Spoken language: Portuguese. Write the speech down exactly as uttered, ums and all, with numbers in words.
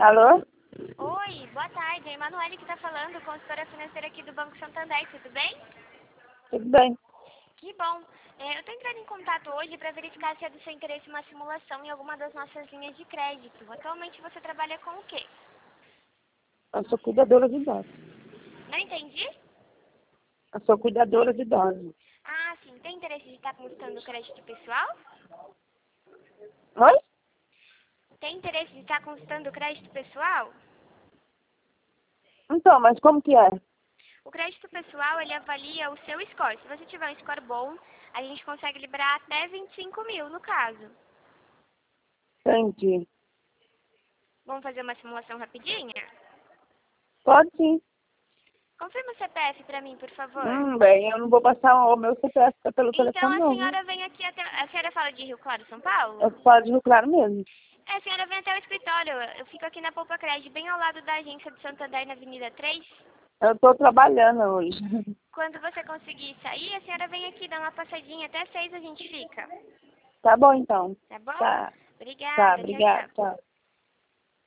Alô? Oi, boa tarde. É a Emanuele que está falando, consultora financeira aqui do Banco Santander, tudo bem? Tudo bem? Que bom. É, eu estou entrando em contato hoje para verificar se é do seu interesse uma simulação em alguma das nossas linhas de crédito. Atualmente você trabalha com o quê? Eu sou cuidadora de idosos. Não entendi? Eu sou cuidadora de idosos. Ah, sim. Tem interesse de estar consultando o crédito pessoal? Oi? Tem interesse de estar consultando o crédito pessoal? Então, mas como que é? O crédito pessoal, ele avalia o seu score. Se você tiver um score bom, a gente consegue liberar até vinte e cinco mil no caso. Entendi. Vamos fazer uma simulação rapidinha? Pode sim. Confirma o C P F para mim, por favor. Hum, bem, eu não vou passar o meu C P F pelo Então telefone a não, viu? senhora vem aqui até... A senhora fala de Rio Claro, São Paulo? Eu falo de Rio Claro mesmo. É, a senhora vem até o escritório. Eu fico aqui na Poupa Cred, bem ao lado da agência de Santander, na Avenida três. Eu tô trabalhando hoje. Quando você conseguir sair, a senhora vem aqui, dá uma passadinha. Até seis a gente fica. Tá bom então. Tá bom? Tá. Tá, Obrigada. Tchau, obrigada. tchau. Tchau.